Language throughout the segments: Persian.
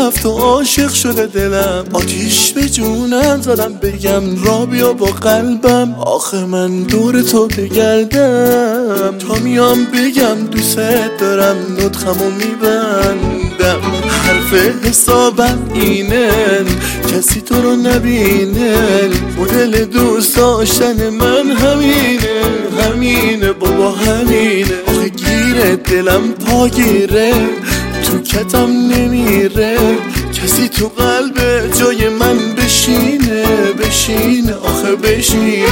رفت و عاشق شده دلم، آتیش به جونم زدم بگم را بیا با قلبم. آخه من دور تو بگردم تا میام بگم دوست دارم، نطقمو میبندم. حرف حسابم اینه کسی تو رو نبینه، مدل دوست داشتن من همینه بابا همینه. آخه گیره دلم پاگیره تو کتم نمیره، کسی تو قلب جای من بشینه آخه بشینه.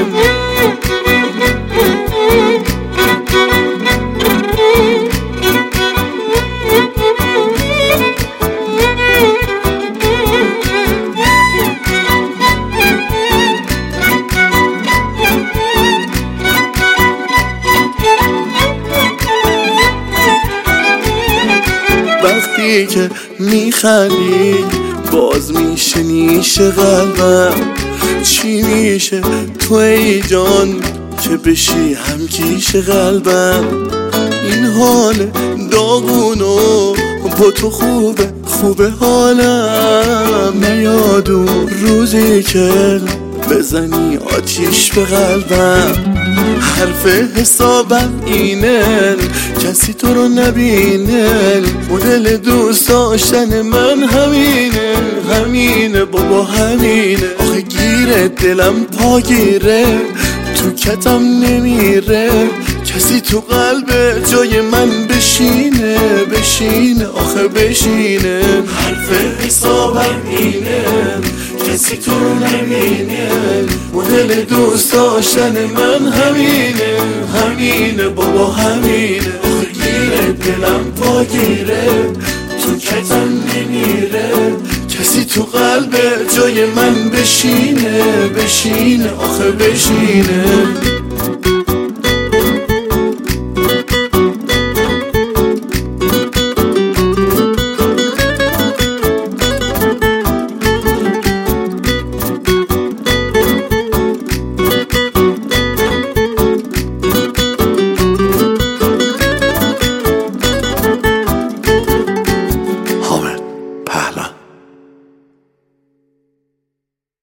وقتی که میخندی باز میشه نیش قلبم، چی میشه تو ای جان که بشی همکیش قلبم. این حال داغونو با تو خوبه حالم، نیادو روزی که بزنی آتیش به قلبم. حرف حسابم اینه کسی تو رو نبینه، مدل دوست داشتن من همینه بابا همینه. آخه گیره دلم پاگیره تو کتم نمیره، کسی تو قلب جای من بشینه آخه بشینه. حرف حسابم اینه کسی تو رو نبینه، مدل دوست داشتن من همینه بابا همینه. آخه گیره دلم پاگیره تو کتم نمیره، کسی تو قلب جای من بشینه آخه بشینه.